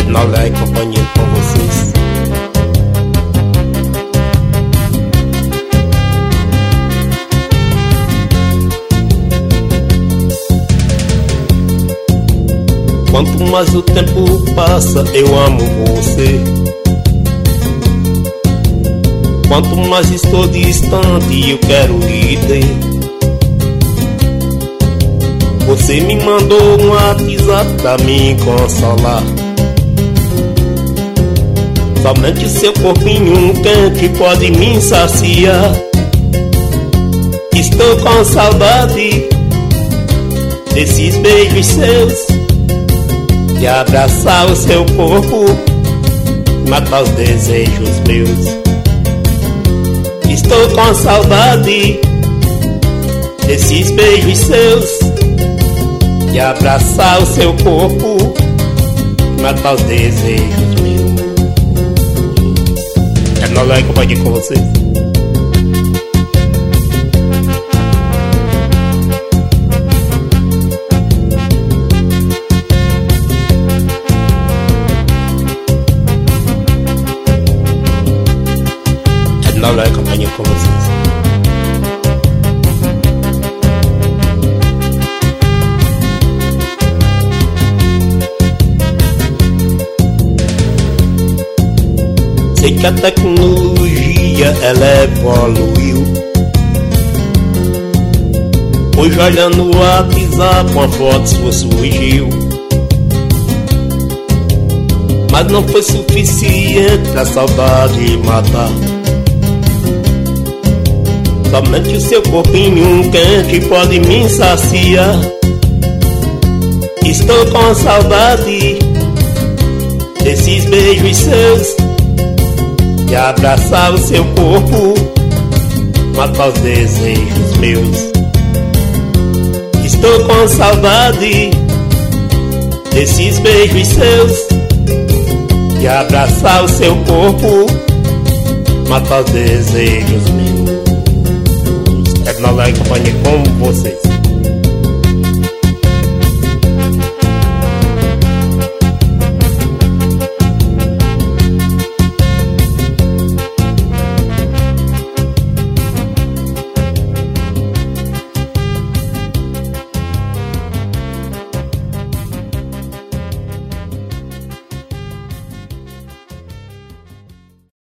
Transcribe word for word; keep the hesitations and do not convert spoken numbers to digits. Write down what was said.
Nolé e companhia com vocês. Quanto mais o tempo passa, eu amo você. Quanto mais estou distante, eu quero lhe ter. Você me mandou um WhatsApp pra me consolar. Somente seu corpinho quente pode me saciar. Estou com saudade desses beijos seus, de abraçar o seu corpo, matar os desejos meus. Estou com saudade desses beijos seus, de abraçar o seu corpo, matar os desejos meus. É Nolé que eu pode ir com vocês. É Nolé que eu pode ir com vocês. Sei que a tecnologia ela evoluiu. Hoje olhando o WhatsApp, uma foto sua surgiu. Mas não foi suficiente pra saudade matar. Somente o seu corpinho quente pode me saciar. Estou com saudade desses beijos seus, de abraçar o seu corpo, matar os desejos meus. Estou com saudade desses beijos seus, de abraçar o seu corpo, matar os desejos meus. É Nolé e companhia com vocês.